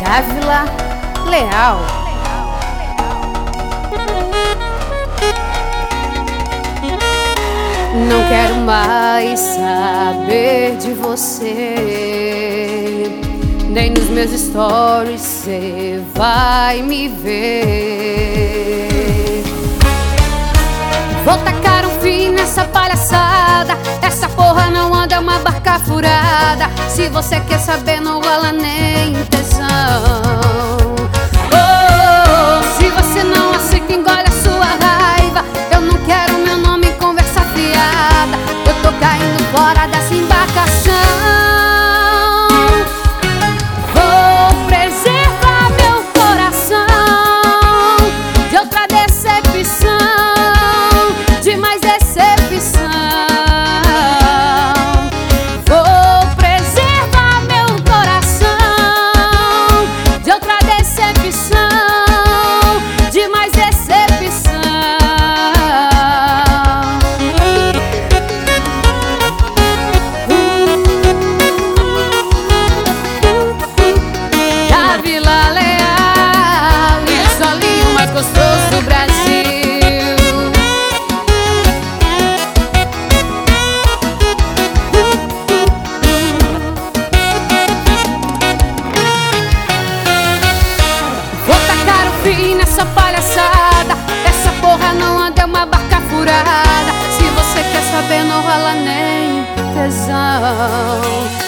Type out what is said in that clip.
Dávila Leal. Não quero mais saber de você, nem nos meus stories cê vai me ver. Vou tacar um fim nessa palhaçada, essa porra não anda, é uma barca furada. Se você quer saber, não rola nem tesão. Oh, se você não aceita, engole a sua raiva. Eu não quero meu nome em conversa fiada. Eu tô caindo fora dessa embarcação. Vou preservar meu coração de outra decepção, de mais decepção. Vou preservar meu coração de outra decepção, de mais decepção. Dávila Leal, e o solinho mais gostoso do Brasil. Vou tacar o fim nessa palhaçada, essa porra não anda, é uma barca furada. Se você quer saber, não rola nem tesão.